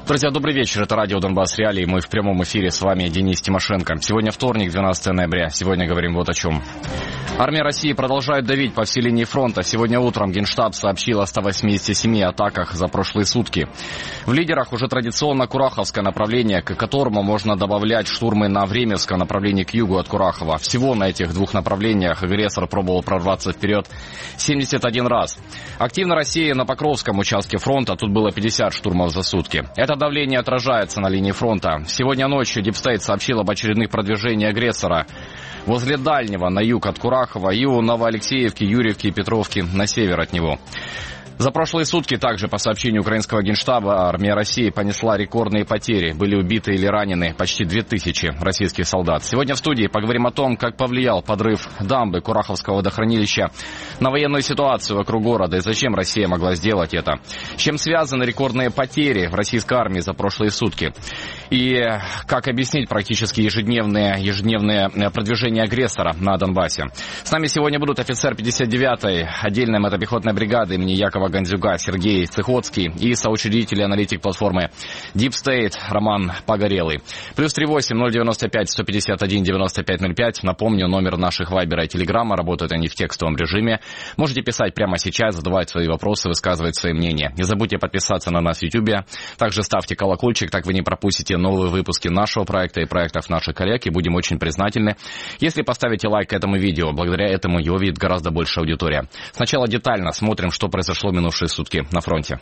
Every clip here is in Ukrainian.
Друзья, добрый вечер. Это радио «Донбасс Реалии». Мы в прямом эфире. С вами Денис Тимошенко. Сегодня вторник, 12 ноября. Сегодня говорим вот о чем. Армия России продолжает давить по всей линии фронта. Сегодня утром Генштаб сообщил о 187 атаках за прошлые сутки. В лидерах уже традиционно Кураховское направление, к которому можно добавлять штурмы на Времевское направление к югу от Курахова. Всего на этих двух направлениях агрессор пробовал прорваться вперед 71 раз. Активно Россия на Покровском участке фронта. Тут было 50 штурмов за сутки. Это давление отражается на линии фронта. Сегодня ночью Deep State сообщил об очередных продвижениях агрессора возле Дальнего, на юг от Курахова, и у Новоалексеевки, Юрьевки и Петровки на север от него. За прошлые сутки также, по сообщению украинского генштаба, армия России понесла рекордные потери. Были убиты или ранены почти 2000 российских солдат. Сегодня в студии поговорим о том, как повлиял подрыв дамбы Кураховского водохранилища на военную ситуацию вокруг города и зачем Россия могла сделать это. С чем связаны рекордные потери в российской армии за прошлые сутки. И как объяснить практически ежедневное продвижение агрессора на Донбассе. С нами сегодня будут офицер 59-й отдельной мотопехотной бригады имени Якова Гандзюка Сергей Цихоцкий и соучредитель и аналитик платформы Deep State Роман Погорелый. +38 095 151 9505. Напомню, номер наших вайбера и телеграмма. Работают они в текстовом режиме. Можете писать прямо сейчас, задавать свои вопросы, высказывать свои мнения. Не забудьте подписаться на нас в YouTube. Также ставьте колокольчик, так вы не пропустите новые выпуски нашего проекта и проектов наших коллег. И будем очень признательны, если поставите лайк к этому видео. Благодаря этому его видит гораздо больше аудитория. Сначала детально смотрим, что произошло минувшие сутки на фронте.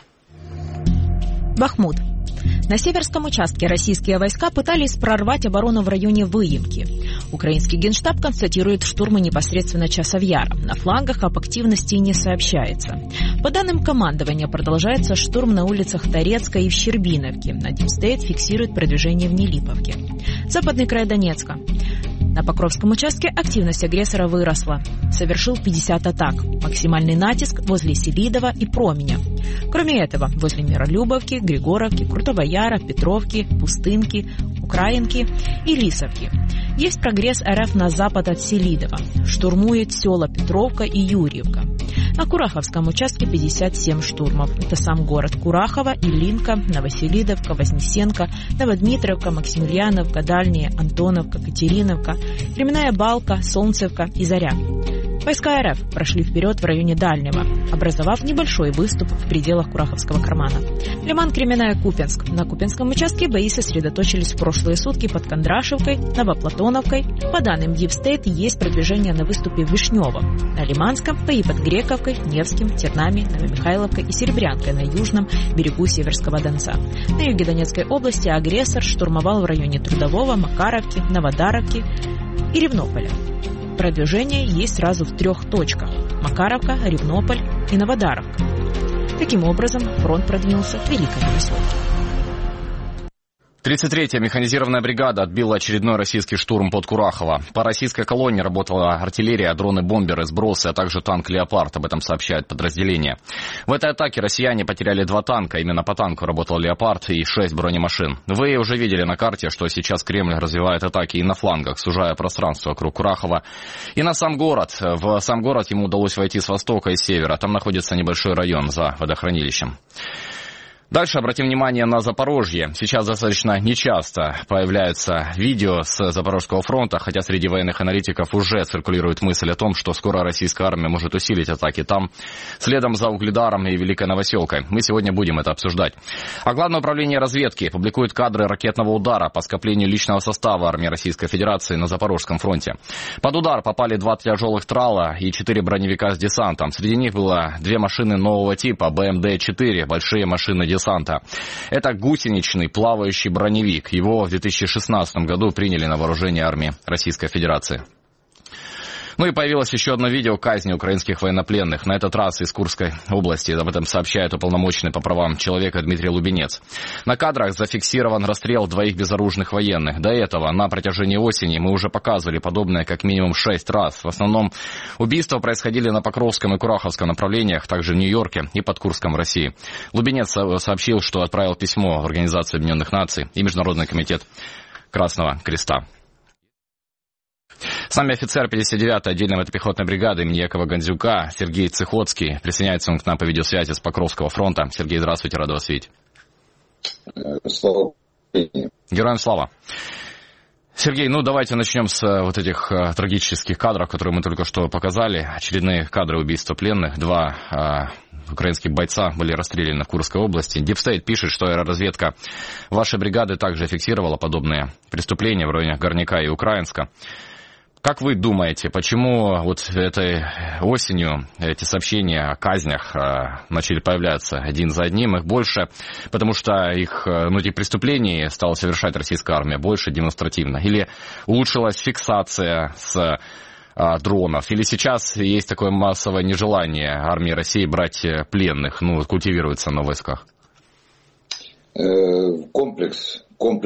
Бахмут. На северском участке российские войска пытались прорвать оборону в районе Выемки. Украинский генштаб констатирует штурмы непосредственно Часов Яра. На флангах об активности не сообщается. По данным командования, продолжается штурм на улицах Торецкой и в Щербиновке. На Deep State фиксирует продвижение в Нелиповке. Западный край Донецка. На Покровском участке активность агрессора выросла. Совершил 50 атак. Максимальный натиск возле Селидова и Променя. Кроме этого, возле Миролюбовки, Григоровки, Крутого Яра, Петровки, Пустынки, Украинки и Лисовки. Есть прогресс РФ на запад от Селидова. Штурмует села Петровка и Юрьевка. На Кураховском участке 57 штурмов. Это сам город Курахова, Илинка, Новоселидовка, Вознесенка, Новодмитровка, Максимiliaновка, Дальняя, Антоновка, Катериновка, Кременная Балка, Солнцевка и Заря. Войска РФ прошли вперед в районе Дальнего, образовав небольшой выступ в пределах Кураховского кармана. Лиман, Кременная, Купенск. На Купенском участке бои сосредоточились в прошлые сутки под Кондрашевкой, Новоплатоновкой. По данным Deep State, есть продвижение на выступе в Вишневом. На Лиманском бои под Грековкой, Невским, Тернами, Новомихайловкой и Серебрянкой на южном берегу Северского Донца. На юге Донецкой области агрессор штурмовал в районе Трудового, Макаровки, Новодаровки и Ревнополя. Продвижение есть сразу в 3 точках – Макаровка, Ревнополь и Новодаровка. Таким образом, фронт продвинулся к Великой Новоселовке. 33-я механизированная бригада отбила очередной российский штурм под Курахово. По российской колонне работала артиллерия, дроны-бомберы, сбросы, а также танк «Леопард». Об этом сообщает подразделение. В этой атаке россияне потеряли 2 танка. Именно по танку работал «Леопард» и 6 бронемашин. Вы уже видели на карте, что сейчас Кремль развивает атаки и на флангах, сужая пространство вокруг Курахова. И на сам город. В сам город ему удалось войти с востока и севера. Там находится небольшой район за водохранилищем. Дальше обратим внимание на Запорожье. Сейчас достаточно нечасто появляются видео с Запорожского фронта, хотя среди военных аналитиков уже циркулирует мысль о том, что скоро российская армия может усилить атаки там, следом за Угледаром и Великой Новоселкой. Мы сегодня будем это обсуждать. А Главное управление разведки публикует кадры ракетного удара по скоплению личного состава армии Российской Федерации на Запорожском фронте. Под удар попали 2 тяжелых трала и 4 броневика с десантом. Среди них было 2 машины нового типа БМД-4, большие машины десанта. Это гусеничный плавающий броневик. Его в 2016 году приняли на вооружение армии Российской Федерации. Ну и появилось еще одно видео казни украинских военнопленных. На этот раз из Курской области. Об этом сообщает уполномоченный по правам человека Дмитрий Лубенец. На кадрах зафиксирован расстрел 2 безоружных военных. До этого на протяжении осени мы уже показывали подобное как минимум 6 раз. В основном убийства происходили на Покровском и Кураховском направлениях, также в Нью-Йорке и под Курском в России. Лубенец сообщил, что отправил письмо в Организацию Объединенных Наций и Международный комитет Красного Креста. С нами офицер 59-й отдельной мотопехотной бригады имени Якова Гандзюка Сергей Цихоцкий. Присоединяется он к нам по видеосвязи с Покровского фронта. Сергей, здравствуйте, рад вас видеть. Слава Украине. Героям слава. Сергей, давайте начнем с вот этих трагических кадров, которые мы только что показали. Очередные кадры убийства пленных. 2 украинских бойца были расстреляны в Курской области. Deep State пишет, что аэроразведка вашей бригады также фиксировала подобные преступления в районе Горняка и Украинска. Как вы думаете, почему вот этой осенью эти сообщения о казнях начали появляться один за одним, их больше, потому что этих преступлений стала совершать российская армия больше демонстративно? Или улучшилась фиксация с дронов? Или сейчас есть такое массовое нежелание армии России брать пленных, культивируется на войсках? Комплекс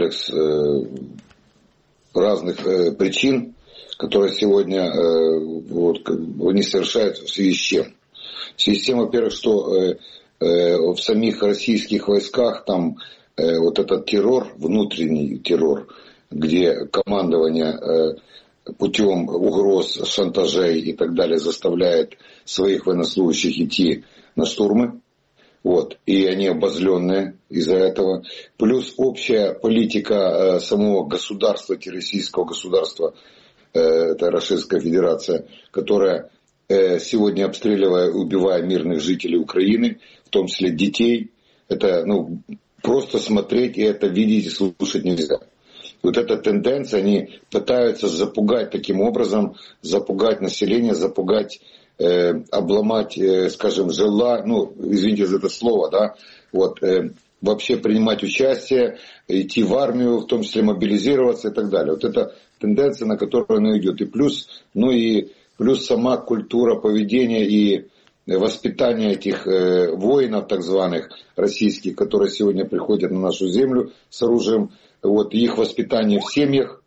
разных причин, которые сегодня они совершают в связи с чем. В связи с тем, во-первых, что в самих российских войсках там вот этот террор, внутренний террор, где командование путем угроз, шантажей и так далее заставляет своих военнослужащих идти на штурмы. И они обозленные из-за этого. Плюс общая политика самого государства, террористического государства, это Российская Федерация, которая сегодня обстреливая, убивая мирных жителей Украины, в том числе детей, это просто смотреть и это видеть и слушать нельзя. Вот эта тенденция, они пытаются запугать таким образом, запугать население, запугать, обломать, скажем, извините за это слово, да, вообще принимать участие, идти в армию, в том числе мобилизироваться и так далее. Вот это тенденция, на которую она идет. И плюс сама культура поведения и воспитание этих воинов, так званых, российских, которые сегодня приходят на нашу землю с оружием, их воспитание в семьях.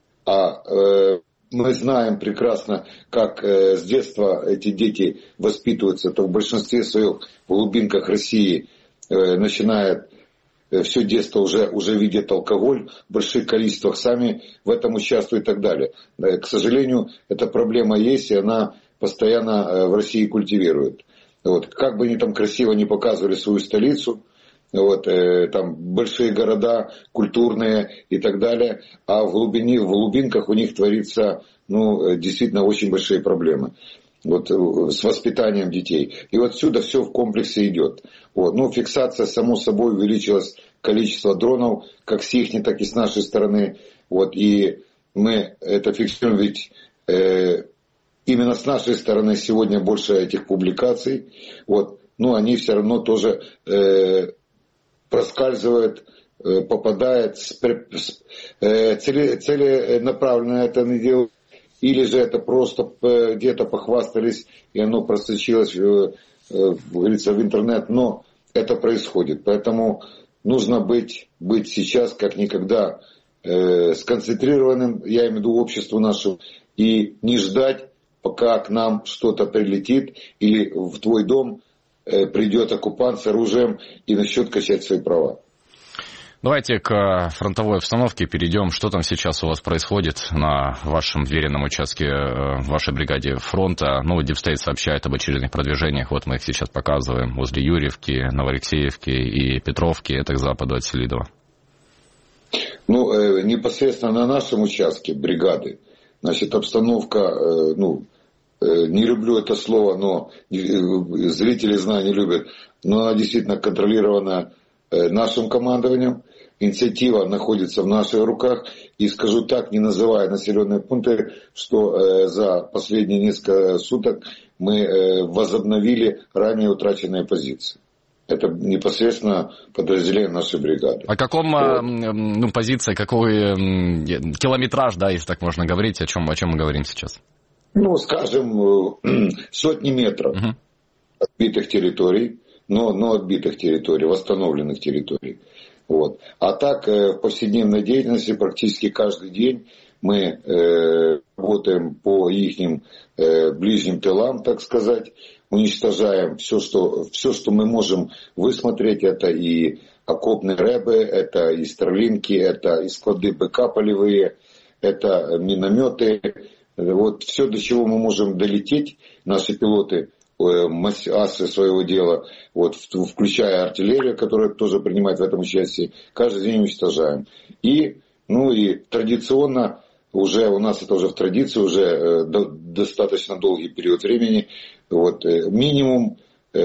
Мы знаем прекрасно, как с детства эти дети воспитываются. Это в большинстве своих в глубинках России начинает все детство уже видят алкоголь в больших количествах, сами в этом участвуют и так далее. К сожалению, эта проблема есть, и она постоянно в России культивирует. Как бы они там красиво не показывали свою столицу, там большие города, культурные и так далее, а в глубинках у них творится действительно очень большие проблемы. С воспитанием детей. И отсюда все в комплексе идет. Фиксация, само собой, увеличилось количество дронов, как с их, так и с нашей стороны. И мы это фиксируем, ведь именно с нашей стороны сегодня больше этих публикаций. Они все равно тоже проскальзывают, попадают, целенаправленно это не делают. Или же это просто где-то похвастались, и оно просочилось, говорится, в интернет, но это происходит. Поэтому нужно быть сейчас как никогда сконцентрированным, я имею в виду обществу нашему, и не ждать, пока к нам что-то прилетит, или в твой дом придет оккупант с оружием и начнет качать свои права. Давайте к фронтовой обстановке перейдем. Что там сейчас у вас происходит на вашем веренном участке, в вашей бригаде фронта? Deep State сообщает об очередных продвижениях. Мы их сейчас показываем возле Юрьевки, Новоалексеевки и Петровки. Это к западу от Селидова. Непосредственно на нашем участке бригады, обстановка, не люблю это слово, но зрители, знаю, не любят, но она действительно контролирована нашим командованием. Инициатива находится в наших руках. И скажу так, не называя населенные пункты, что за последние несколько суток мы возобновили ранее утраченные позиции. Это непосредственно подразделение нашей бригады. О каком позиции, какой километраж, если так можно говорить, о чем мы говорим сейчас? Скажем, сотни метров отбитых территорий, но отбитых территорий, восстановленных территорий. А так, в повседневной деятельности практически каждый день мы работаем по их ближним тылам, так сказать, уничтожаем все, что мы можем высмотреть. Это и окопные рэбы, это и старлинки, это и склады БК полевые, это минометы. Все, до чего мы можем долететь, наши пилоты асы своего дела, вот, включая артиллерию, которая тоже принимает в этом участие, каждый день уничтожаем. И традиционно, уже у нас это уже в традиции, уже достаточно долгий период времени, вот, минимум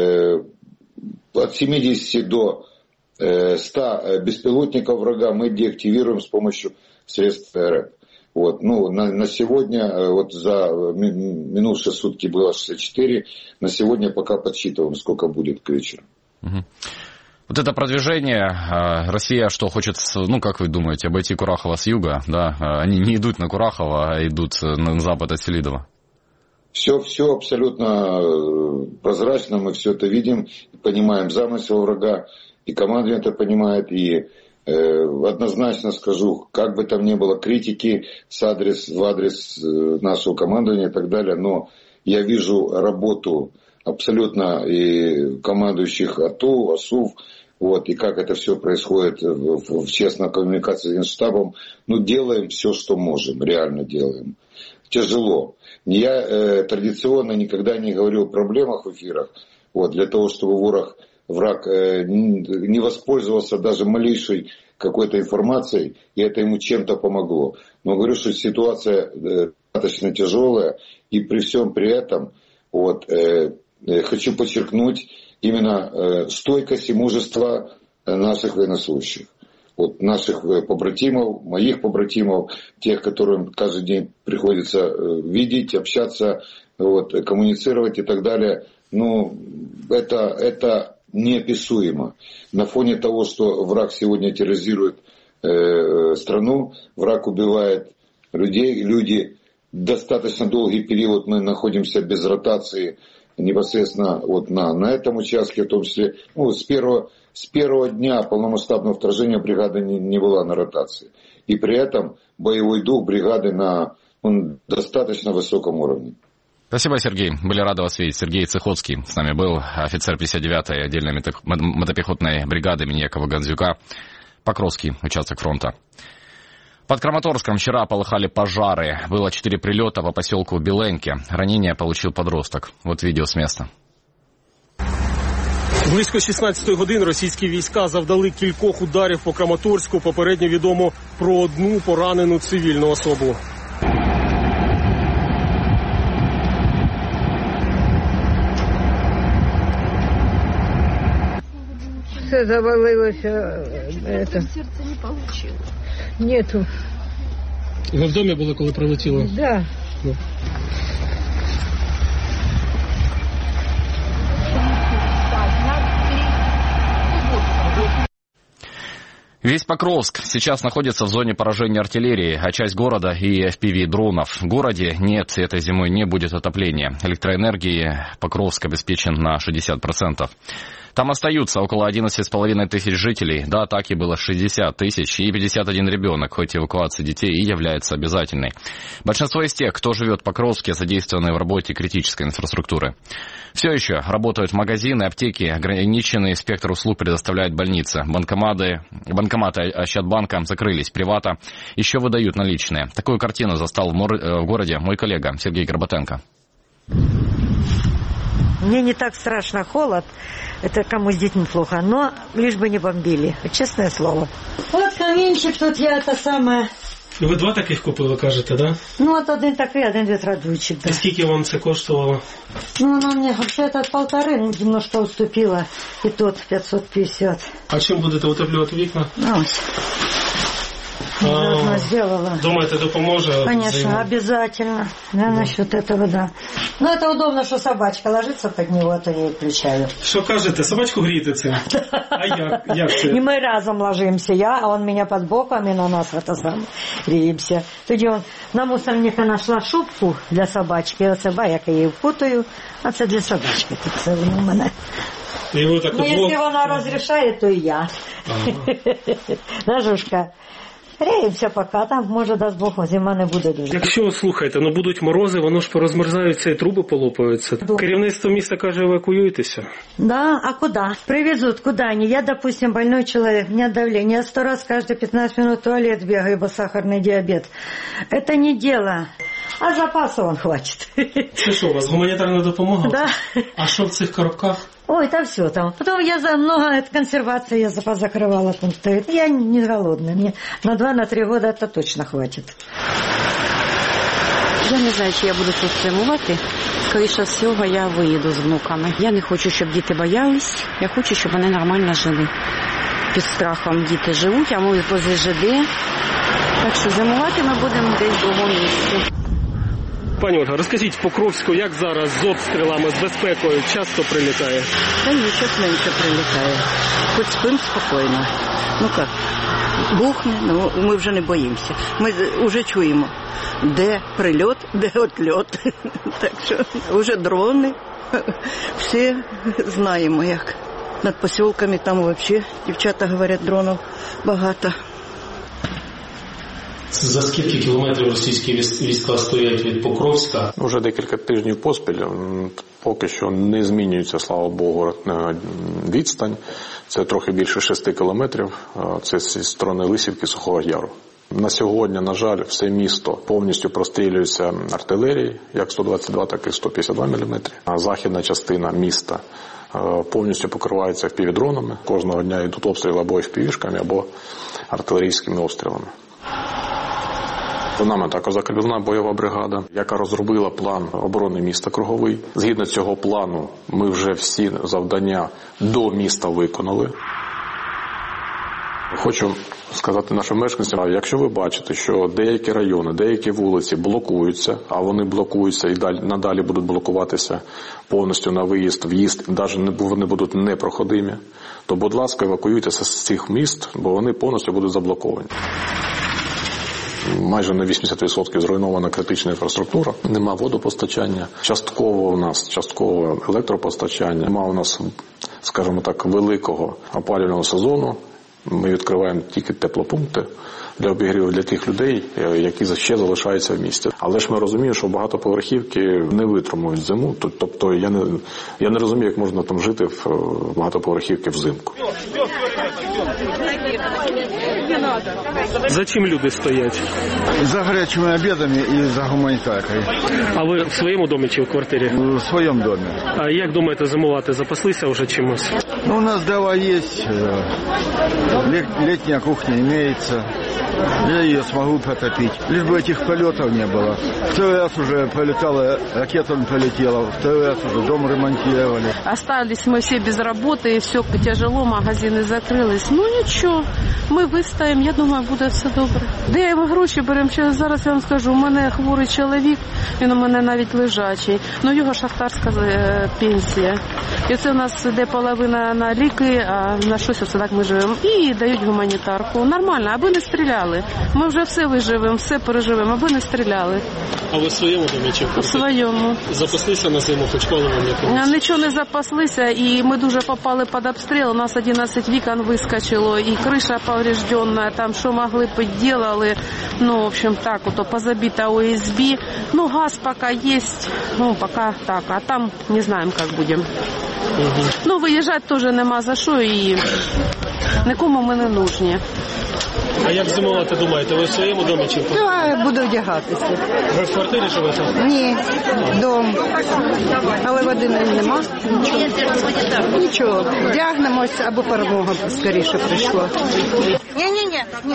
от 70 до 100 беспилотников врага мы деактивируем с помощью средств РЭП. Вот, на сегодня, вот за минувшие сутки было 64, на сегодня пока подсчитываем, сколько будет к вечеру. Угу. Вот это продвижение, Россия что хочет, как вы думаете, обойти Курахово с юга, да? Они не идут на Курахово, а идут на запад от Селидова. Все абсолютно прозрачно, мы все это видим, понимаем замысел врага, и командование это понимает, и однозначно скажу, как бы там ни было критики в адрес нашего командования и так далее, но я вижу работу абсолютно и командующих АТО, АСУВ, вот, и как это все происходит в честной коммуникации с Генштабом. Делаем все, что можем, реально делаем. Тяжело. Я традиционно никогда не говорю о проблемах в эфирах, вот, для того, чтобы враг не воспользовался даже малейшей какой-то информацией, и это ему чем-то помогло. Но говорю, что ситуация достаточно тяжелая, и при всем при этом хочу подчеркнуть именно стойкость и мужество наших военнослужащих. Вот, наших побратимов, моих побратимов, тех, которым каждый день приходится видеть, общаться, коммуницировать и так далее. Это неописуемо. На фоне того, что враг сегодня терроризирует страну, враг убивает людей, люди достаточно долгий период мы находимся без ротации непосредственно на этом участке, в том числе с первого дня полномасштабного вторжения бригада не была на ротации. И при этом боевой дух бригады на достаточно высоком уровне. Спасибо, Сергей. Были рады вас видеть. Сергей Цихоцкий с нами был, офицер 59-й отдельной мотопехотной бригады имени Якова Гандзюка, Покровский участок фронта. Под Краматорском вчера полыхали пожары. Было 4 прилета по поселку Біленьке. Ранение получил подросток. Вот видео с места. Близько 16-ї години російські війська завдали кількох ударів по Краматорську. Попередньо відомо про одну поранену цивільну особу. Все завалилося. Сердце не получило. Нету. Ви в домі були, коли прилетіло? Да. Весь Покровск сейчас находится в зоне поражения артиллерии, а часть города и FPV-дронов. В городе нет, этой зимой не будет отопления. Электроэнергии Покровск обеспечен на 60%. Там остаются около 11,5 тысяч жителей. До атаки было 60 тысяч и 51 ребенок, хоть эвакуация детей и является обязательной. Большинство из тех, кто живет в Покровске, задействованы в работе критической инфраструктуры. Все еще работают магазины, аптеки, ограниченный спектр услуг предоставляют больницы. Банкоматы Ощадбанка закрылись, Привата еще выдают наличные. Такую картину застал в городе мой коллега Сергей Горбатенко. Мне не так страшно холод, это кому с детьми плохо, но лишь бы не бомбили, честное слово. Вот каминчик тут я это самое. Ви 2 таких купили, кажете, да? От один такий, один ветродуйчик. Да. І скільки вам це коштувало? Она мне вообще-то 1,5, немножко уступила, и тот 550. А чим будете утеплювати вікна? Заодно сделала. Думаете, допоможе? Конечно, обязательно. Да, насчет этого, да. Это удобно, что собачка ложится под него, то я и включаю. Що кажете, собачку грієте цим? А як це? И мы разом ложимся, а он меня под боком, и на нас греемся. Тоді он на мусорника нашла шубку для собачки, оце я її вкутаю, а це для собачки. Тут це у мене. Если вона розрішає, то і я. Нажушка. Греємося поки, там, може, дасть Бог, зима не буде дуже. Якщо, слухайте, будуть морози, воно ж порозмерзаються і труби полопаються. Керівництво міста каже, евакуюйтеся. Да, а куда? Привезут, куда они? Я, допустим, больной человек, у меня давление. Я 100 раз каждые 15 минут в туалет бегаю, ибо сахарный диабет. Это не дело. А запасу он хватит. Це що, у вас гуманітарна допомога? Да. А що в цих коробках? Ой, там все там. Потом я за много консервации я запас закрывала, там стоит. Я не голодная. Мне на 2-3 года это точно хватит. Я не знаю, чи я буду тут зимувати. Скоріше всього, я виїду з внуками. Я не хочу, щоб діти боялись. Я хочу, щоб вони нормально жили. Під страхом діти живуть, а ми поза ЖД. Так що зимувати ми будемо десь в другому місці. Пані Ольга, розкажіть, в Покровську, як зараз з обстрілами, з безпекою, часто прилітає? Та ні, щось менше прилітає. Хоч спимо спокійно. Ну як, бухне, ну ми вже не боїмося. Ми вже чуємо, де прильот, де отльот. Так що вже дрони, всі знаємо як. Над поселками там взагалі, дівчата говорять, дронів багато. За скільки кілометрів російські війська стоять від Покровська? Уже декілька тижнів поспіль, поки що не змінюється, слава Богу, відстань. Це трохи більше 6 кілометрів, це зі сторони Лисівки, Сухого Яру. На сьогодні, на жаль, все місто повністю прострілюється артилерією, як 122, так і 152 мм. А західна частина міста повністю покривається FPV-дронами. Кожного дня йдуть обстріли або FPV-шками, або артилерійськими обстрілами. За нами також закріплена бойова бригада, яка розробила план оборони міста Круговий. Згідно цього плану, ми вже всі завдання до міста виконали. Хочу сказати нашим мешканцям, якщо ви бачите, що деякі райони, деякі вулиці блокуються, а вони блокуються і надалі будуть блокуватися повністю на виїзд, в'їзд, навіть вони будуть непроходимі, то, будь ласка, евакуюйтеся з цих міст, бо вони повністю будуть заблоковані. Майже на 80% зруйнована критична інфраструктура, нема водопостачання, частково електропостачання, нема у нас, скажімо так, великого опалювального сезону. Ми відкриваємо тільки теплопункти для обігріву для тих людей, які ще залишаються в місті. Але ж ми розуміємо, що багатоповерхівки не витримують зиму. Тобто я не розумію, як можна там жити в багатоповерхівці взимку. За чим люди стоять? За гарячими обідами і за гуманітаркою. А ви в своєму домі чи в квартирі? В своєму домі. А як думаєте, зимувати? Запаслися вже чимось? Ну, у нас дрова є, летняя кухня имеется. Я ее смогу протопить. Лишь бы этих полетов не было. Второй раз уже пролетала, ракета полетела. Второй раз уже дом ремонтировали. Остались мы все без работы, и все тяжело, магазины закрылись. Ну ничего, ми вистоїмо, я думаю, буде все добре. Де ми гроші беремо? Зараз я вам скажу, у мене хворий чоловік, він у мене навіть лежачий. Ну його шахтарська пенсія. І це у нас йде половина на ліки, а на щось все так ми живемо. І дають гуманітарку. Нормально, аби не стріляли. Ми вже все виживемо, все переживемо, аби не стріляли. А ви в своєму домі чи в квартирі? У своєму. Запаслися на зиму, хоч паливом якимось? Нічого не запаслися, і ми дуже попали під обстріл. У нас 11 вікон вискочило, і криша повреждена, там що могли, підділили. Ну, в общем, так, ото позабита ОСБ. Ну, газ поки є, ну, поки так, а там не знаємо, як будемо. Угу. Ну, виїжджати теж нема за що, і нікому ми не нужні. А як зимувати, думаєте, ви в своєму домі чи в квартирі? Я буду одягатися. Ви в квартирі живете? Ні, дом. Але води нема. Нічого. Вдягнемось, або перемога скоріше прийшла. Ні.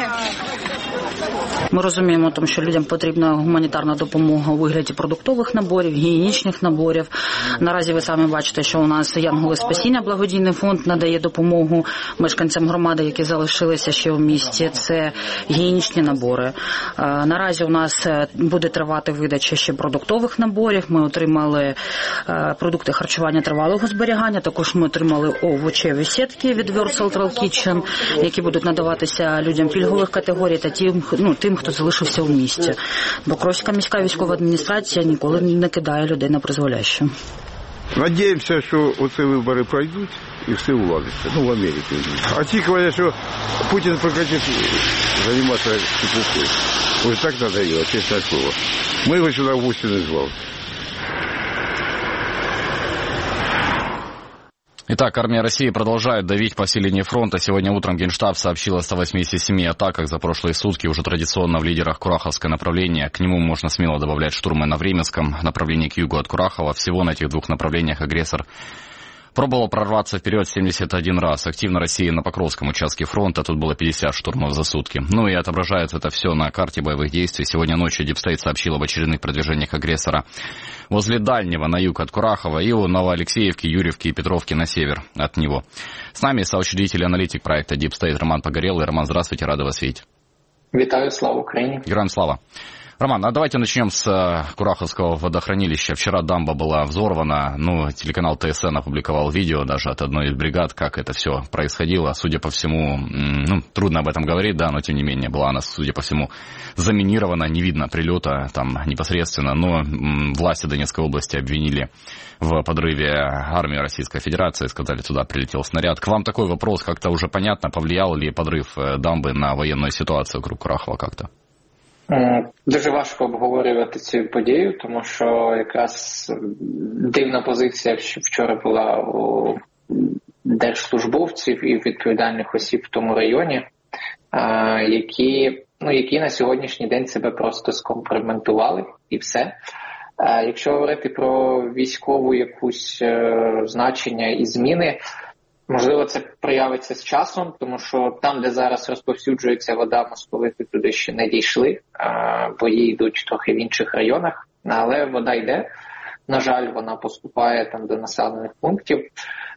Ми розуміємо, що людям потрібна гуманітарна допомога у вигляді продуктових наборів, гігієнічних наборів. Наразі ви самі бачите, що у нас Янголи Спасіння, благодійний фонд, надає допомогу мешканцям громади, які залишилися ще в місті. Це гігієнічні набори. Наразі у нас буде тривати видача ще продуктових наборів. Ми отримали продукти харчування тривалого зберігання. Також ми отримали овочеві сітки від World Central Kitchen, які будуть надаватися людям пільгових категорій та тим, хто залишився в місті. Покровська міська військова адміністрація ніколи не кидає людей на призволяще. Надіємося, що оці вибори пройдуть і все уладиться. Ну, в Америці. А ті говорять, що Путін прекратить займатися чепухою. Ось так надоело, чесне слово. Ми його сюди в гості не звали. Итак, армия России продолжает давить по всей линии фронта. Сегодня утром Генштаб сообщил о 187 атаках за прошлые сутки, уже традиционно в лидерах Кураховское направление. К нему можно смело добавлять штурмы на Временском направлении к югу от Курахова. Всего на этих двух направлениях агрессор пробовал прорваться вперед 71 раз. Активно Россия на Покровском участке фронта. Тут было 50 штурмов за сутки. Ну и отображается это все на карте боевых действий. Сегодня ночью Deep State сообщил об очередных продвижениях агрессора возле Дальнего на юг от Курахова и у Новоалексеевки, Юрьевки и Петровки на север от него. С нами соучредитель и аналитик проекта Deep State Роман Погорелый. Роман, здравствуйте, рады вас видеть. Витаю, слава Украине. Героям слава. Роман, а давайте начнем с Кураховского водохранилища. Вчера дамба была взорвана, телеканал ТСН опубликовал видео даже от одной из бригад, как это все происходило. Судя по всему, трудно об этом говорить, да, но тем не менее была она, судя по всему, заминирована, не видно прилета там непосредственно, но власти Донецкой области обвинили в подрыве армию Российской Федерации, сказали, туда прилетел снаряд. К вам такой вопрос, как-то уже понятно, повлиял ли подрыв дамбы на военную ситуацию вокруг Курахова как-то? Дуже важко обговорювати цю подію, тому що якраз дивна позиція вчора була у держслужбовців і відповідальних осіб в тому районі, які на сьогоднішній день себе просто скомпрометували і все. Якщо говорити про військову якусь значення і зміни, можливо, це проявиться з часом, тому що там, де зараз розповсюджується вода, московити туди ще не дійшли, бої йдуть трохи в інших районах, але вода йде. На жаль, вона поступає там до населених пунктів.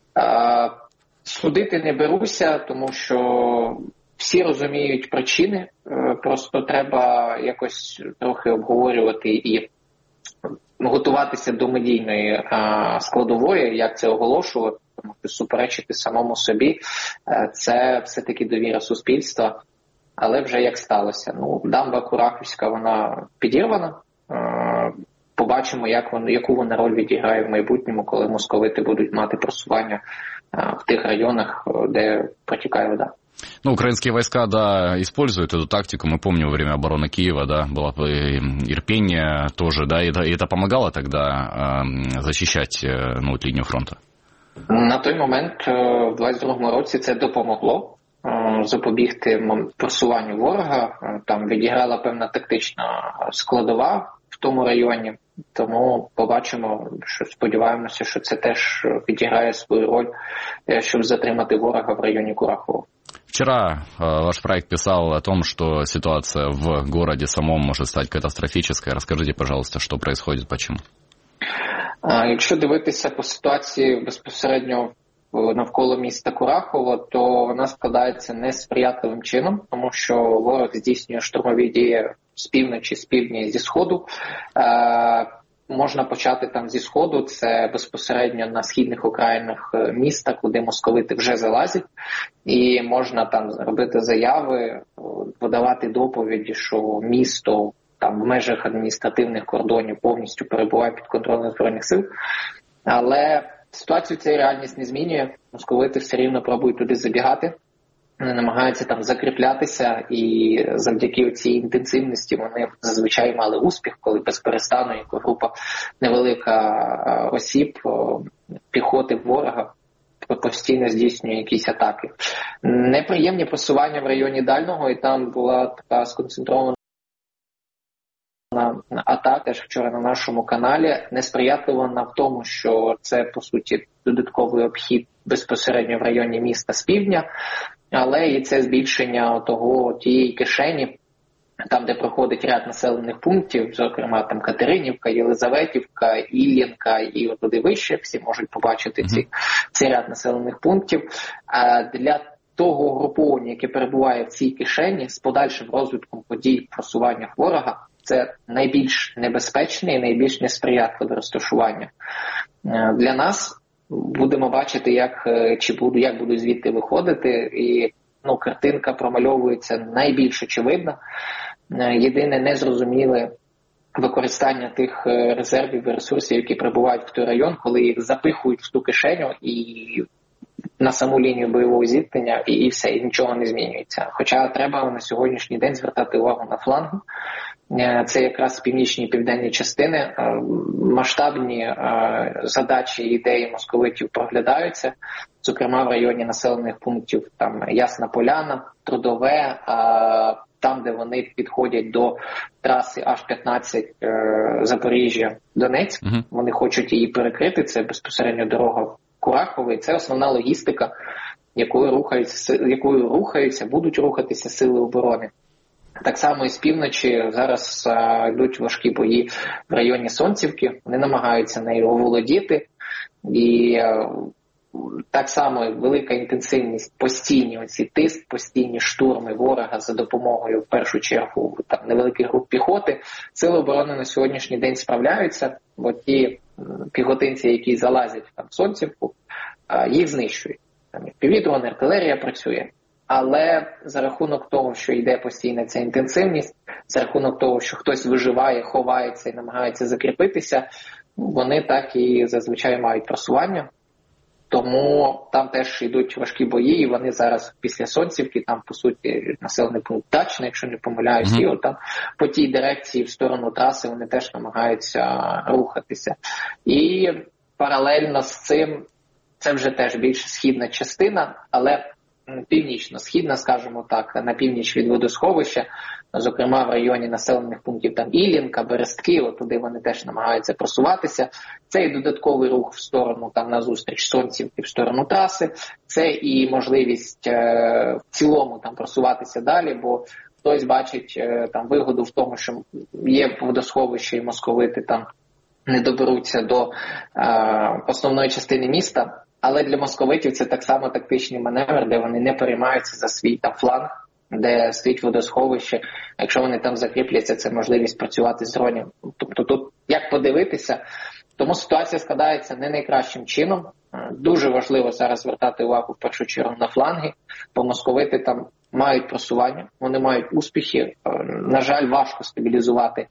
Судити не беруся, тому що всі розуміють причини, просто треба якось трохи обговорювати і готуватися до медійної складової, як це оголошувати. Тому що суперечити самому собі – це все-таки довіра суспільства. Але вже як сталося. Дамба Курахівська, вона підірвана. Побачимо, яку вона роль відіграє в майбутньому, коли московити будуть мати просування в тих районах, де протікає вода. Украинские войска, да, используют эту тактику. Мы помним, во время обороны Киева, да, было Ирпень тоже, да, и это помогало тогда защищать линию фронта? На той момент, в 22-му році, це допомогло запобігти просуванню ворога. Там відіграла певна тактична складова в тому районі. Тому побачимо, що сподіваємося, що це теж відіграє свою роль, щоб затримати ворога в районі Курахова. Вчера ваш проект писал о том, что ситуация в городе самом может стать катастрофической. Расскажите, пожалуйста, что происходит, почему? Якщо дивитися по ситуації безпосередньо навколо міста Курахово, то вона складається несприятливим чином, тому що ворог здійснює штурмові дії з півночі, з півдня і зі сходу. Можна почати там зі сходу, це безпосередньо на східних окраїнах міста, куди московити вже залазять, і можна там робити заяви, подавати доповіді, що місто там в межах адміністративних кордонів повністю перебуває під контролем Збройних сил. Але ситуацію ця реальність не змінює. Московити все рівно пробують туди забігати. Вони намагаються там закріплятися, і завдяки цій інтенсивності вони зазвичай мали успіх, коли без перестану, як група невелика осіб, піхоти ворога постійно здійснює якісь атаки. Неприємні просування в районі Дального, і там була така сконцентрована атака теж вчора на нашому каналі, несприятливо в тому, що це, по суті, додатковий обхід безпосередньо в районі міста з півдня, але і це збільшення тієї кишені, там, де проходить ряд населених пунктів, зокрема там Катеринівка, Єлизаветівка, Іллінка і туди вище, всі можуть побачити цей ряд населених пунктів. Для того угруповання, яке перебуває в цій кишені, з подальшим розвитком подій просування ворога, це найбільш небезпечне і найбільш несприятливе розташування. Для нас будемо бачити, як будуть звідти виходити, і картинка промальовується найбільш очевидно. Єдине незрозуміле використання тих резервів і ресурсів, які прибувають в той район, коли їх запихують в ту кишеню і на саму лінію бойового зіткнення, і все, і нічого не змінюється. Хоча треба на сьогоднішній день звертати увагу на фланги. це якраз північні і південні частини. Масштабні задачі і ідеї московитів проглядаються, зокрема в районі населених пунктів там Ясна Поляна, Трудове, там, де вони підходять до траси H15 Запоріжжя-Донецьк, вони хочуть її перекрити, це безпосередньо дорога в Курахове, це основна логістика, якою рухаються, будуть рухатися сили оборони. Так само і з півночі зараз йдуть важкі бої в районі Сонцівки, вони намагаються нею оволодіти, і так само велика інтенсивність, постійні оці тиск, постійні штурми ворога за допомогою, в першу чергу, там невеликих груп піхоти. Сили оборони на сьогоднішній день справляються, бо ті піхотинці, які залазять в Сонцівку, їх знищують. Там півдрони, артилерія працює. Але за рахунок того, що йде постійна ця інтенсивність, за рахунок того, що хтось виживає, ховається і намагається закріпитися, вони так і зазвичай мають просування. Тому там теж йдуть важкі бої, і вони зараз після Сонцівки, там, по суті, населений пункт Дачне, якщо не помиляюсь, і от там по тій дирекції в сторону траси вони теж намагаються рухатися. І паралельно з цим, це вже теж більш східна частина, але північно-східна, скажімо так, на північ від водосховища, зокрема в районі населених пунктів там Іллінка, Берестки, от туди вони теж намагаються просуватися. Це і додатковий рух в сторону, там назустріч Сонцівки, в сторону траси, це і можливість в цілому там просуватися далі, бо хтось бачить там вигоду в тому, що є водосховище і московити там не доберуться до основної частини міста. Але для московитів це так само тактичний маневр, де вони не переймаються за свій там фланг, де стоїть водосховище. Якщо вони там закріпляться, це можливість працювати з дронів. Тобто тут як подивитися, тому ситуація складається не найкращим чином. Дуже важливо зараз звертати увагу в першу чергу на фланги, бо московити там мають просування, вони мають успіхи. На жаль, важко стабілізувати.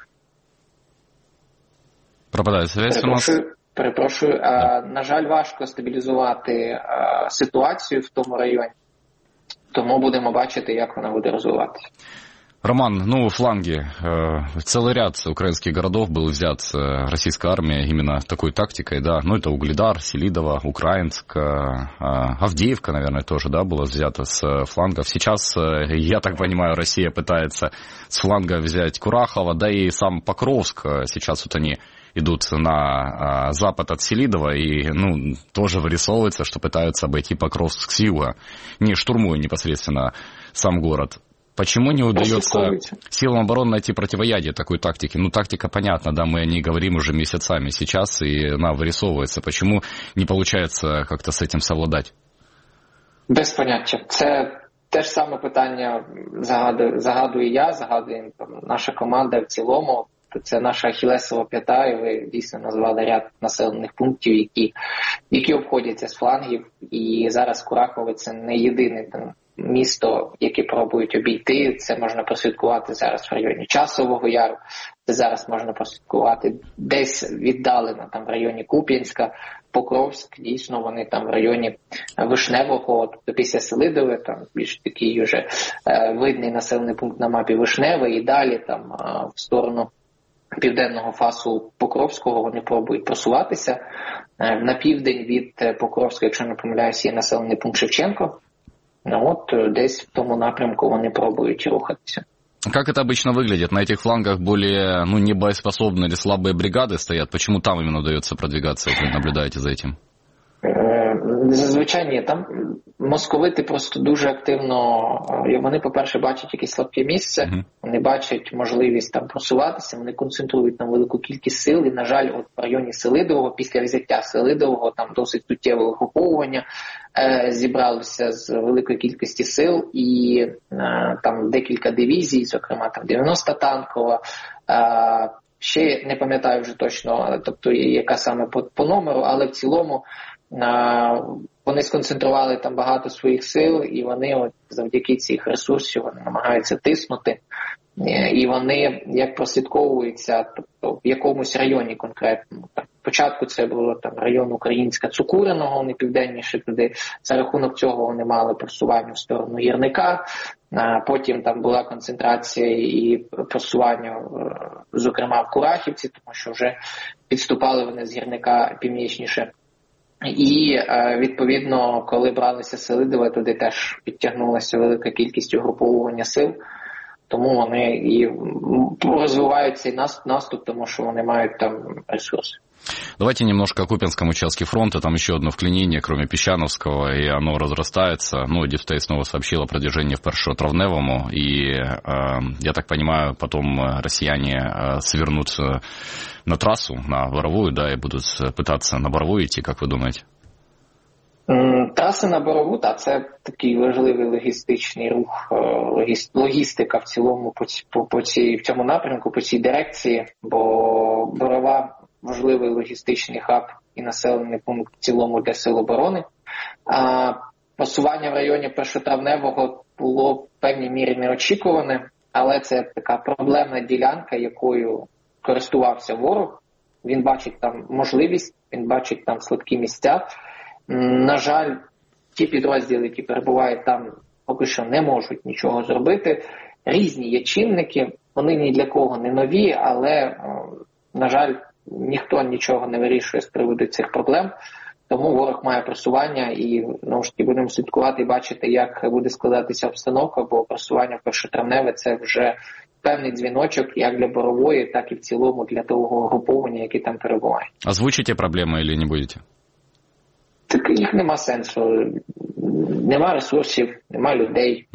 Пропадає зв'язок у нас. Перепрошую, на жаль, важко стабілізувати ситуацію в тому районі, тому будемо бачити, як вона буде розвиватися. Роман, фланги. Целый ряд украинских городов был взят российской армией именно такой тактикой, да. Это Угледар, Селидово, Украинск, Авдеевка, наверное, тоже, да, было взято с флангов. Сейчас, я так понимаю, Россия пытается с фланга взять Курахово, да и сам Покровск. Сейчас вот они идут на запад от Селидова и, тоже вырисовывается, что пытаются обойти Покровск с юга, не штурмуя непосредственно сам город. Почему не удается силам обороны найти противоядие такой тактики? Тактика понятна, да, мы о ней говорим уже месяцами сейчас, и она вырисовывается. Почему не получается как-то с этим совладать? Без поняття. Це те ж саме питання загадую я, загадує наша команда в цілому. Це наша ахілесова п'ята, і ви дійсно назвали ряд населених пунктів, які обходяться з флангів. І зараз Курахове – це не єдине місто, яке пробують обійти. Це можна прослідкувати зараз в районі Часового Яру, це зараз можна прослідкувати десь віддалено, там в районі Куп'янська, Покровськ, дійсно вони там в районі Вишневого, тобто після Селидове, там більш такий вже видний населений пункт на мапі Вишневе, і далі там в сторону південного фасу Покровського вони пробують просуватися. На південь від Покровська, якщо не помиляюсь, є населений пункт Шевченко. Десь в тому напрямку вони пробують рухатися. Как это обычно выглядит? На этих флангах более небоеспособные или слабые бригады стоят? Почему там именно удается продвигаться? Вы наблюдаете за этим? Зазвичай ні. Там московити просто дуже активно, вони, по-перше, бачать якесь слабке місце, вони бачать можливість там просуватися, вони концентрують там велику кількість сил, і, на жаль, в районі Селидового, після взяття Селидового, там досить суттєве угруповування зібралося з великої кількості сил, і там декілька дивізій, зокрема там 90-танкова, ще не пам'ятаю вже точно, тобто яка саме по номеру, але в цілому вони сконцентрували там багато своїх сил, і вони завдяки цих ресурсів вони намагаються тиснути. І вони як прослідковуються, тобто в якомусь районі конкретному. Спочатку це було там район Українська Цукуриного, вони південніше туди. За рахунок цього вони мали просування в сторону Гірника. Потім там була концентрація і просування, зокрема, в Курахівці, тому що вже підступали вони з Гірника північніше. І, відповідно, коли бралися Селидове, туди теж підтягнулася велика кількість угруповування сил. Тому вони і розвивають цей наступ, тому що вони мають там ресурси. Давайте немножко о Купянском участке фронта. Там еще одно вклинение, кроме Песчановского, и оно разрастается. Ну, Deep State снова сообщил о продвижении в Першотравневому. И, я так понимаю, потом россияне свернут на трассу, на Боровую, да, и будут пытаться на Боровую идти, как вы думаете? Траса на Борову, це такий важливий логістичний рух, логістика в цілому в цьому напрямку, по цій дирекції, бо Борова важливий логістичний хаб і населений пункт в цілому для Сил оборони. А просування в районі Першотравневого було в певній мірі неочікуване, але це така проблемна ділянка, якою користувався ворог. Він бачить там можливість, він бачить там слабкі місця. На жаль, ті підрозділи, які перебувають там, поки що не можуть нічого зробити. Різні є чинники, вони ні для кого не нові, але, на жаль, ніхто нічого не вирішує з приводу цих проблем. Тому ворог має просування і, знову ж таки, будемо слідкувати і бачити, як буде складатися обстановка, бо просування в Першотравневе – це вже певний дзвіночок як для Борової, так і в цілому для того груповання, яке там перебуває. Озвучите проблеми чи не будете? Так їх нема сенсу. Нема ресурсів, нема людей.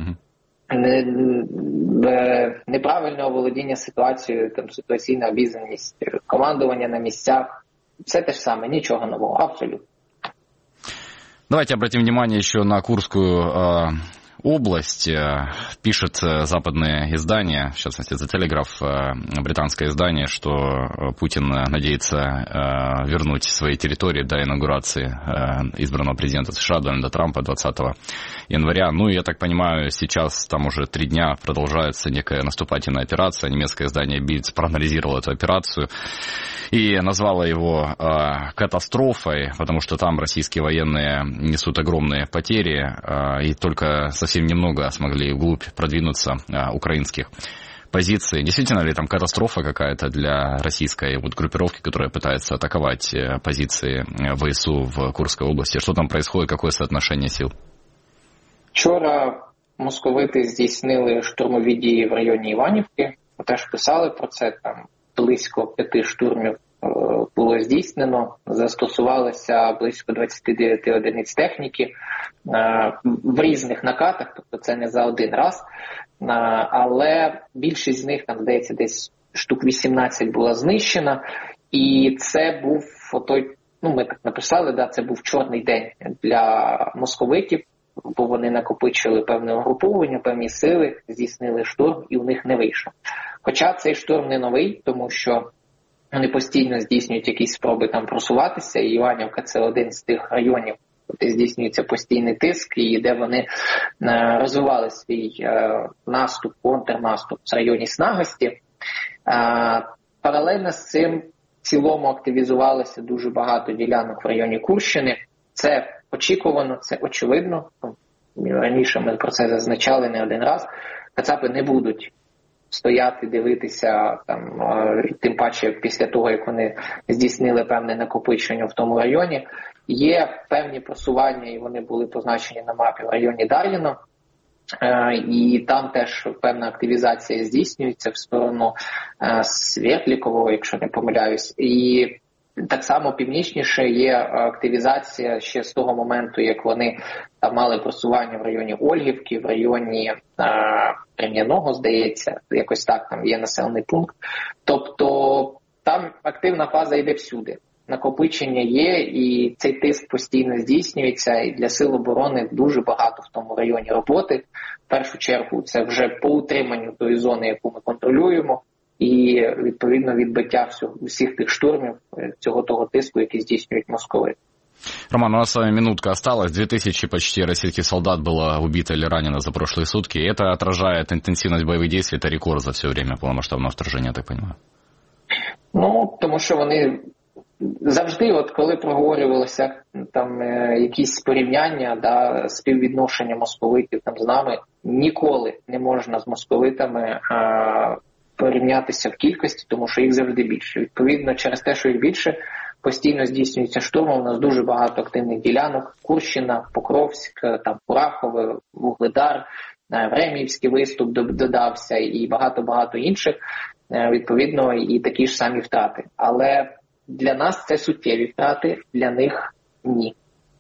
Неправильне оволодіння ситуацією, там, ситуаційна обізнаність, командування на місцях. Все те ж саме, нічого нового, абсолютно. Давайте обратим внимание еще на Курскую область. Пишет западное издание, в частности The Telegraph, британское издание, что Путин надеется вернуть свои территории до инаугурации избранного президента США Дональда Трампа 20 января. Ну, я так понимаю, сейчас там уже 3 дня продолжается некая наступательная операция. Немецкое издание Bild проанализировало эту операцию и назвало его катастрофой, потому что там российские военные несут огромные потери, и только совсем немного смогли вглубь продвинуться украинских позиций. Действительно ли там катастрофа какая-то для российской группировки, которая пытается атаковать позиции ВСУ в Курской области? Что там происходит, какое соотношение сил? Вчора московити здійснили штурмові дії в районі Іванівки. Ми теж писали про це, там близько 5 штурмів було здійснено, застосувалося близько 29 одиниць техніки в різних накатах, тобто це не за один раз, але більшість з них, там здається, десь штук 18 була знищена, і це був той, ми так написали, да, це був чорний день для московитів, бо вони накопичили певне угруповання, певні сили, здійснили штурм і у них не вийшло. Хоча цей штурм не новий, тому що вони постійно здійснюють якісь спроби там просуватися, і Іванівка – це один з тих районів, де здійснюється постійний тиск, і де вони розвивали свій наступ, контрнаступ в районі Снагості. Паралельно з цим в цілому активізувалося дуже багато ділянок в районі Курщини. Це очікувано, це очевидно. Раніше ми про це зазначали не один раз. Кацапи не будуть стояти, дивитися, там, тим паче після того, як вони здійснили певне накопичення в тому районі. Є певні просування, і вони були позначені на мапі в районі Дар'їно, і там теж певна активізація здійснюється в сторону Свєтлікового, якщо не помиляюсь. І так само північніше є активізація ще з того моменту, як вони там мали просування в районі Ольгівки, в районі Крем'яного, здається, якось так, там є населений пункт. Тобто там активна фаза йде всюди. Накопичення є, і цей тиск постійно здійснюється, і для Сил оборони дуже багато в тому районі роботи. В першу чергу це вже по утриманню тої зони, яку ми контролюємо, і відповідно відбиття всіх тих штурмів, цього того тиску, який здійснюють московити. Роман, у нас с вами минутка осталась. 2000 почти российских солдат было убито или ранено за прошлые сутки. Это отражает интенсивность боевых действий, это рекорд за все время повномасштабного вторження, я так понимаю. Ну, тому що вони завжди, от коли проговорювалися там якісь порівняння, да, співвідношення московитів там з нами, ніколи не можна з московитами порівнятися в кількості, тому що їх завжди більше. Відповідно, через те, що їх більше, постійно здійснюється штурм. У нас дуже багато активних ділянок: Курщина, Покровськ, там Курахове, Вугледар, Времіївський виступ додався і багато-багато інших. Відповідно, і такі ж самі втрати. Але для нас це суттєві втрати, для них ні.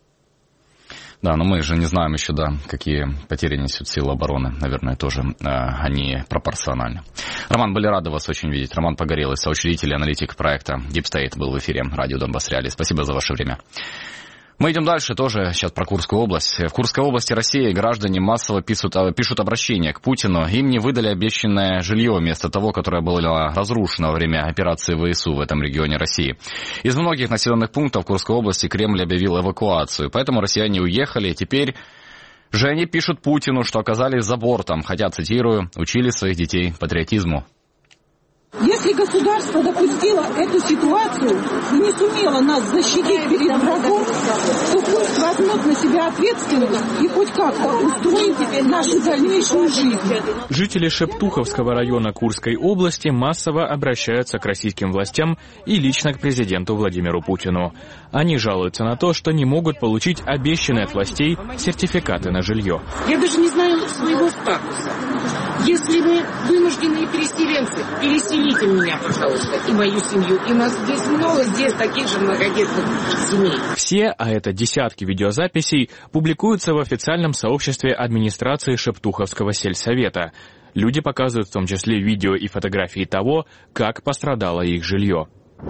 Да, но мы же не знаем еще, да, какие потери несут силы обороны. Наверное, тоже они пропорциональны. Роман, были рады вас очень видеть. Роман Погорелый, соучредитель и аналитик проекта Deep State, был в эфире радио Донбасс Реалии. Спасибо за ваше время. Мы идем дальше, тоже сейчас про Курскую область. В Курской области России граждане массово пишут обращение к Путину. Им не выдали обещанное жилье вместо того, которое было разрушено во время операции ВСУ в этом регионе России. Из многих населенных пунктов Курской области Кремль объявил эвакуацию, поэтому россияне уехали. Теперь же они пишут Путину, что оказались за бортом, хотя, цитирую, учили своих детей патриотизму. Если государство допустило эту ситуацию и не сумело нас защитить перед врагом, то пусть возьмет на себя ответственность и хоть как-то устроит нашу дальнейшую жизнь. Жители Шептуховского района Курской области массово обращаются к российским властям и лично к президенту Владимиру Путину. Они жалуются на то, что не могут получить обещанные от властей сертификаты на жилье. Я даже не знаю своего статуса. Если вы вынужденные переселенцы, переселите меня, пожалуйста, и мою семью. И нас здесь много, здесь таких же многодетных семей. Все, а это десятки видеозаписей, публикуются в официальном сообществе администрации Шептуховского сельсовета. Люди показывают в том числе видео и фотографии того, как пострадало их жилье.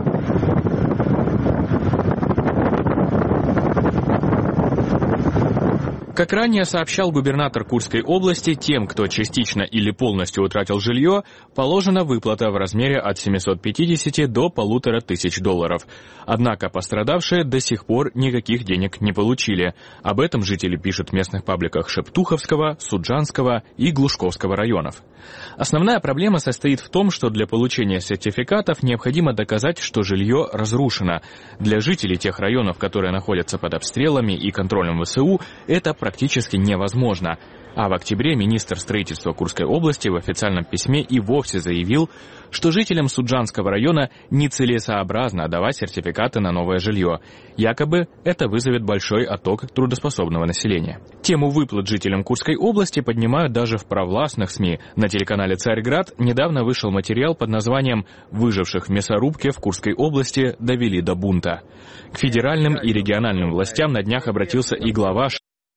Как ранее сообщал губернатор Курской области, тем, кто частично или полностью утратил жилье, положена выплата в размере от $750 до $1500. Однако пострадавшие до сих пор никаких денег не получили. Об этом жители пишут в местных пабликах Шептуховского, Суджанского и Глушковского районов. Основная проблема состоит в том, что для получения сертификатов необходимо доказать, что жилье разрушено. Для жителей тех районов, которые находятся под обстрелами и контролем ВСУ, это практически невозможно. А в октябре министр строительства Курской области в официальном письме и вовсе заявил, что жителям Суджанского района нецелесообразно давать сертификаты на новое жилье. Якобы это вызовет большой отток трудоспособного населения. Тему выплат жителям Курской области поднимают даже в провластных СМИ. На телеканале «Царьград» недавно вышел материал под названием «Выживших в мясорубке в Курской области довели до бунта». К федеральным и региональным властям на днях обратился и глава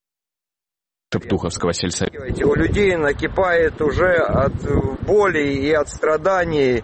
Шептуховского сельсовета. У людей накипает уже от боли и от страданий,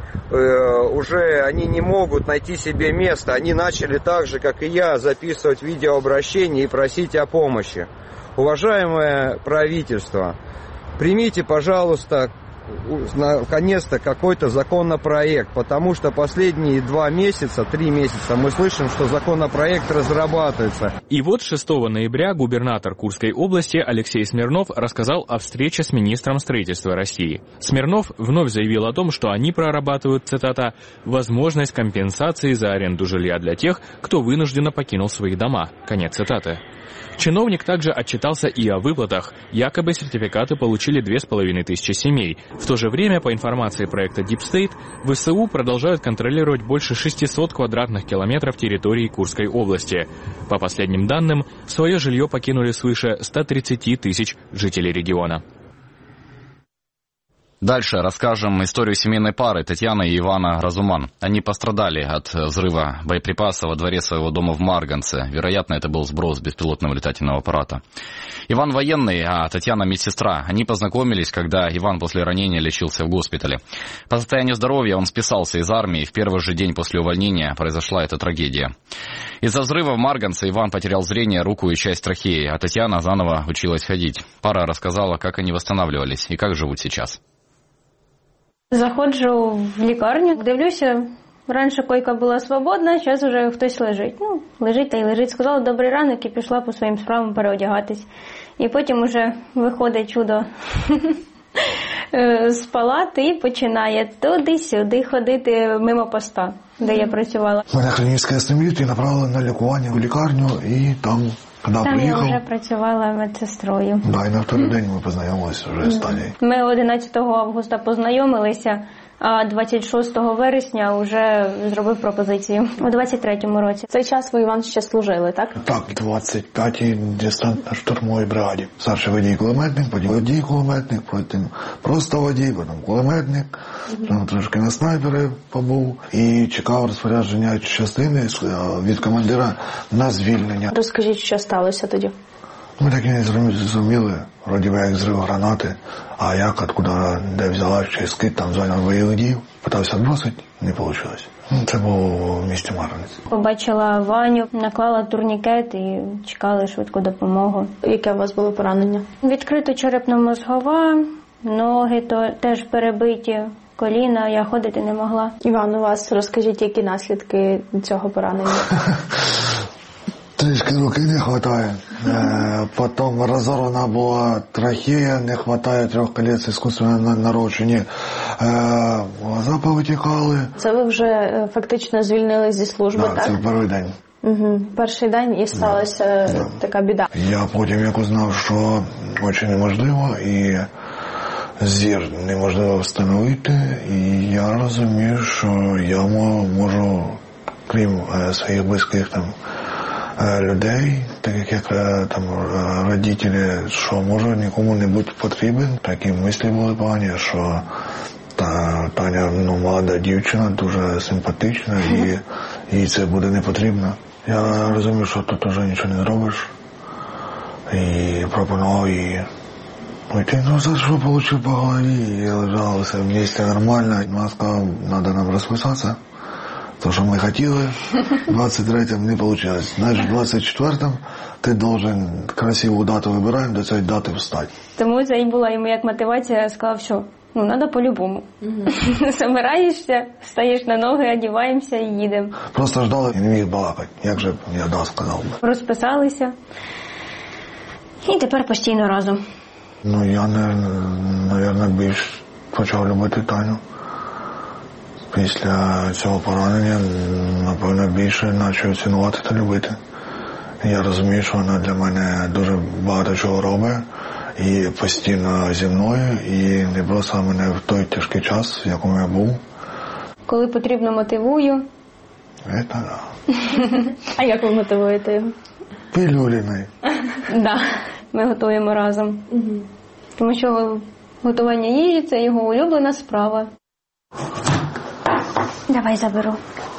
уже они не могут найти себе место. Они начали так же, как и я, записывать видеообращения и просить о помощи. Уважаемое правительство, примите, пожалуйста, наконец-то какой-то законопроект, потому что последние 3 месяца мы слышим, что законопроект разрабатывается. И вот 6 ноября губернатор Курской области Алексей Смирнов рассказал о встрече с министром строительства России. Смирнов вновь заявил о том, что они прорабатывают, цитата, «возможность компенсации за аренду жилья для тех, кто вынужденно покинул свои дома». Конец цитаты. Чиновник также отчитался и о выплатах. Якобы сертификаты получили 2500 семей. В то же время, по информации проекта Deep State, ВСУ продолжают контролировать больше 600 квадратных километров территории Курской области. По последним данным, свое жилье покинули свыше 130 тысяч жителей региона. Дальше расскажем историю семейной пары Татьяны и Ивана Разуман. Они пострадали от взрыва боеприпаса во дворе своего дома в Марганце. Вероятно, это был сброс беспилотного летательного аппарата. Иван военный, а Татьяна медсестра. Они познакомились, когда Иван после ранения лечился в госпитале. По состоянию здоровья он списался из армии. В первый же день после увольнения произошла эта трагедия. Из-за взрыва в Марганце Иван потерял зрение, руку и часть трахеи, а Татьяна заново училась ходить. Пара рассказала, как они восстанавливались и как живут сейчас. Заходжу в лікарню, дивлюся, Раніше койка була свободна, зараз вже хтось лежить. Ну, лежить та й лежить. Сказала добрий ранок і пішла по своїм справам переодягатись. І потім уже виходить чудо з палати і починає туди-сюди ходити мимо поста, де я працювала. Мене хронічний астмит і направили на лікування в лікарню, і там, коли приїхав... Там я вже працювала медсестрою. Да, і на вторий день ми познайомилися вже з Танею. Ми 11 августа познайомилися, а 26 вересня вже зробив пропозицію у 23-му році. Цей час ви, Іван, ще служили, так? Так, 25-й десантно-штурмовій бригаді. Старший водій-кулеметник, потім водій-кулеметник, потім просто водій, потім кулеметник. Потім трошки на снайпери побув і чекав розпорядження частини від командира на звільнення. Розкажіть, що сталося тоді? Ми так і не зрозуміли, вроді би як зрив гранати, а як, откуда, де взяла, чи скид, там звання бойових дій. Питався бросити, не вийшло. Це було в місті Марганець. Побачила Ваню, наклала турнікет і чекали швидку допомогу. Яке у вас було поранення? Відкрито черепно-мозгова, ноги теж перебиті, коліна, я ходити не могла. Іван, у вас розкажіть, які наслідки цього поранення? Трішки руки не вистачає. Потім розорвана була трахея, не вистачає 3 колець іскусственно народжені. Глаза повитікали. Це ви вже фактично звільнились зі служби, так? Так, це перший день. Угу. Перший день і сталася така біда. Я потім як узнав, що дуже неможливо і зір неможливо встановити. І я розумію, що я можу, крім своїх близьких там, людей, таких як там родителі, що може нікому не бути потрібен. Такі мислі були погані, що Таня, молода дівчина, дуже симпатична, і їй це буде не потрібно. Я розумію, що тут вже нічого не зробиш, і пропонував їй уйти. Ну, за що отримав по голові, і лежалося в місті нормально. Вона сказала, треба нам розписатися. То, що ми хотіли, в 23-му не вийшло. Значить, в 24-му ти должен красиву дату вибираємо, до цієї дати встати. Тому це і була йому як мотивація, я сказав, що треба по-любому. Забираєшся, стаєш на ноги, одягаємося і їдемо. Просто ждали і не міг балакати, як же я да сказав би. Розписалися і тепер постійно разом. Ну, я, мабуть, більш почав любити Таню. Після цього поранення, напевно, більше почав цінувати та любити. Я розумію, що вона для мене дуже багато чого робить, і постійно зі мною, і не бросила мене в той тяжкий час, в якому я був. Коли потрібно, мотивую. Це да. А як ви мотивуєте його? Пілюліною. Так, ми готуємо разом. Тому що готування їжі – це його улюблена справа. Давай заберу.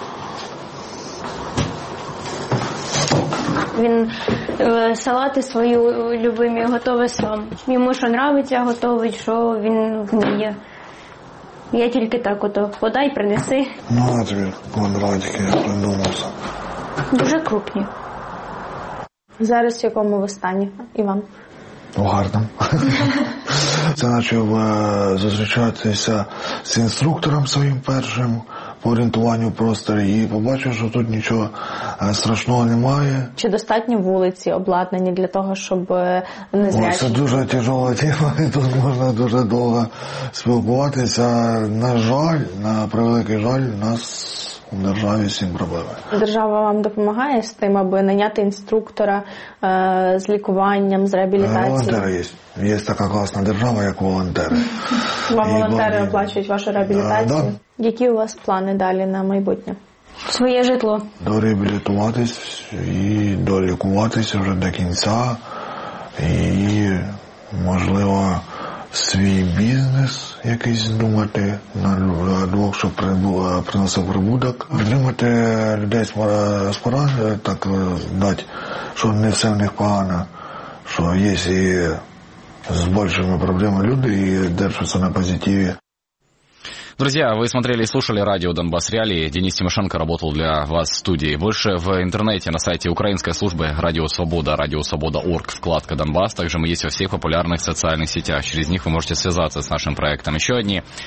Він салати свої любимі готовить сам. Йому що подобається готовить, що він вміє. Я тільки так ото подай, принеси. Ну, а тобі квадратики, я придумався. Дуже крупні. Зараз в якому ви стані, Іван? В гарному. Це почав зустрічатися з інструктором своїм першим по орієнтуванню в просторі і побачив, що тут нічого страшного немає. Чи достатньо вулиці обладнані для того, щоб не зрячі? Це дуже тяжела тема, і тут можна дуже довго спілкуватися. На жаль, на превеликий жаль, у нас у державі з цим проблеми. Держава вам допомагає з тим, аби найняти інструктора з лікуванням, з реабілітацією? Волонтери є. Є така класна держава, як волонтери. Вам волонтери оплачують вашу реабілітацію? Да. Які у вас плани далі на майбутнє? Своє житло. Дореабілітуватись і долікуватися вже до кінця. І, можливо, свій бізнес якийсь думати на двох, щоб приносив прибуток. Підтримати людей з порад, так дати, що не все в них погано, що є і с большими проблемами люди и держатся на позитиве. Друзья, вы смотрели и слушали радио «Донбасс Реалии». Денис Тимошенко работал для вас в студии. Больше в интернете на сайте украинской службы «Радио Свобода», радиосвобода.орг, вкладка «Донбасс». Также мы есть во всех популярных социальных сетях. Через них вы можете связаться с нашим проектом. Еще одни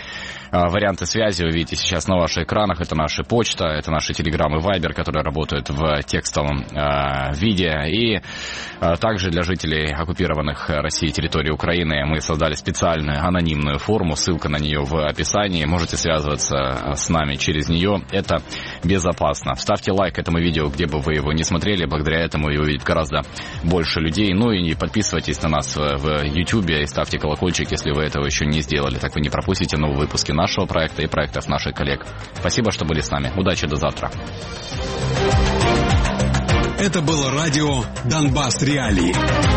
варианты связи вы видите сейчас на ваших экранах. Это наша почта, это наши Telegram и Viber, которые работают в текстовом виде. И также для жителей оккупированных Россией территорий Украины мы создали специальную анонимную форму. Ссылка на нее в описании. Можете связываться с нами через нее. Это безопасно. Ставьте лайк этому видео, где бы вы его не смотрели. Благодаря этому его видит гораздо больше людей. Ну и подписывайтесь на нас в YouTube и ставьте колокольчик, если вы этого еще не сделали. Так вы не пропустите новые выпуски нашего проекта и проектов наших коллег. Спасибо, что были с нами. Удачи, до завтра. Это было радио «Донбасс Реалии».